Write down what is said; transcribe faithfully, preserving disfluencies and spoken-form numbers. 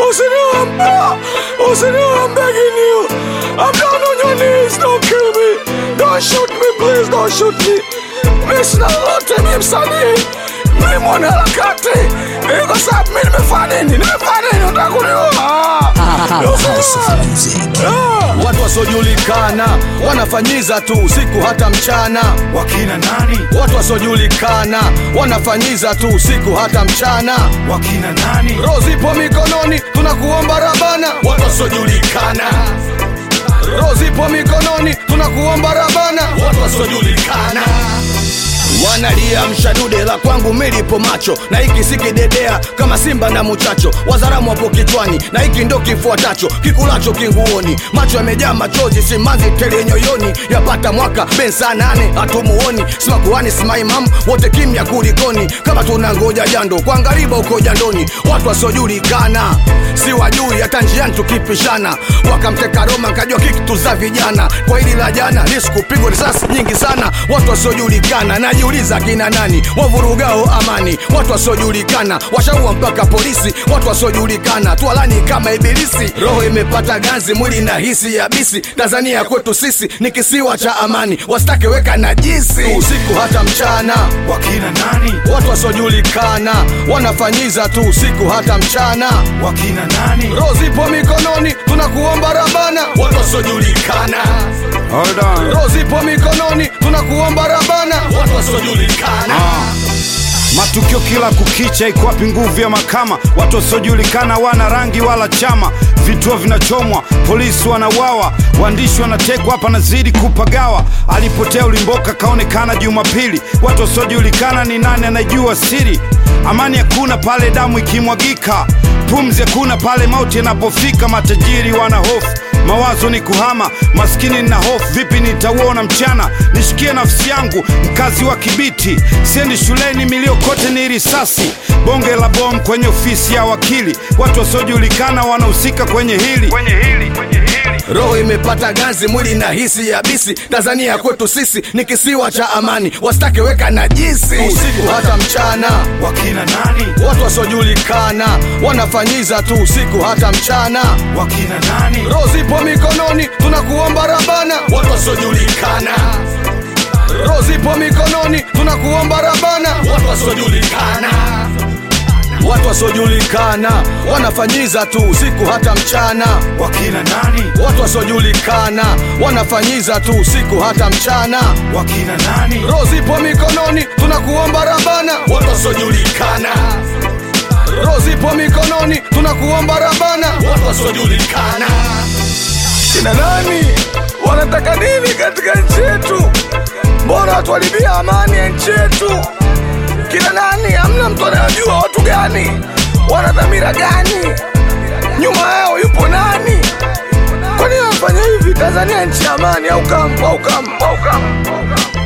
Usiniombe, usiniombe, I'm begging you. I'm down on your knees, don't kill me. Don't shoot me, please, don't shoot me. Mishna lote mi msanii, mi mwana harakati. Iko sababu mi nimefanya nini, nimefanya nini, utakuniua. Watu wasiojulikana wanafanyiza tu usiku hata mchana. Wakina nani? Watu wasiojulikana wanafanyiza tu usiku hata mchana. Wakina nani? Roho zipo mikononi, tunakuomba Rabana. Watu wasiojulikana. Roho zipo mikononi, tunakuomba Rabana. Watu wasiojulikana wanalia mshadude la kwangu milipo macho. Na hiki sikidedea kama simba na muchacho. Wazaramu wapo kichwani na hiki ndo kifuatacho. Kikulacho kinguoni, macho yamejaa machozi, simanzi tele nyoyoni. Yapata mwaka bensa nane hatumuoni. Simakuhani simaimamu wote kimya kulikoni. Kama tunangoja jando kwa ngariba uko jandoni. Watu wasiojulikana si wajui hata njiani tukipishana. Wakamteka Roma nkajua kikitu za vijana. Kwa hili la jana nisikupigwa risasi nyingi sana. Watu wasiojulikana najiuliza kina nani wavurugao amani. Watu wasiojulikana washaua mpaka polisi. Watu wasiojulikana tualani kama ibilisi. Roho imepata ganzi, mwili na hisi ya bisi. Tanzania kwetu sisi ni kisiwa cha amani. Wasitake weka najisi usiku hata mchana. Wakina nani? Watu wasiojulikana wanafanyiza tu usiku hata mchana. Wakina nani? Roho zipo mikononi, tunakuomba Rabana. Watu wasiojulikana. Hold on. Roho zipo mikononi, tunakuomba Rabana. Watu wasiojulikana. Ah. Matukio kila kukicha, iko wapi nguvu ya mahakama? Watu wasiojulikana wana rangi wala chama. Vituo vinachomwa, polisi wanauawa, waandishi wanatekwa, hapa nazidi kupagawa. Alipotea Ulimboka kaonekana Jumapili. Watu wasiojulikana ni nani anajua siri? Amani hakuna pale damu ikimwagika. Pumzi hakuna pale mauti yanapofika. Matajiri wana hofu, mawazo ni kuhama. Maskini na hofu, vipi nitauona mchana? Nishikie nafsi yangu, mkazi wa Kibiti. Siendi shuleni, milio kote ni risasi. Bonge la bomu kwenye ofisi ya wakili. Watu wasiojulikana wanahusika kwenye hili, kwenye hili, kwenye hili. Roho imepata ganzi, mwili na hisi ya bisi. Tanzania kwetu sisi ni kisiwa cha amani. Wasitake weka najisi usiku hata mchana. Wakina nani? Watu wasiojulikana wanafanyiza tu usiku hata mchana. Wakina nani? Roho zipo mikononi, tunakuomba Rabana. Watu wasiojulikana. Roho zipo mikononi, tunakuomba Rabana. Watu wasiojulikana. Watu wasiojulikana wanafanyiza tu usiku hata mchana. Wakina nani? Watu wasiojulikana wanafanyiza tu usiku hata mchana. Wakina nani? Roho zipo mikononi, tunakuomba Rabana. Watu wasiojulikana. Roho zipo mikononi, tunakuomba Rabana. Watu wasiojulikana. Kina nani? Wanataka nini katika nchi yetu? Mbona watuharibia amani ya nchi yetu? Kina nani? Hamna mtu anayajua watu gani? Wana dhamira gani? Nyuma yao yupo nani? Kwa nini wanafanya hivi? Tanzania nchi ya amani au kama au kama au kama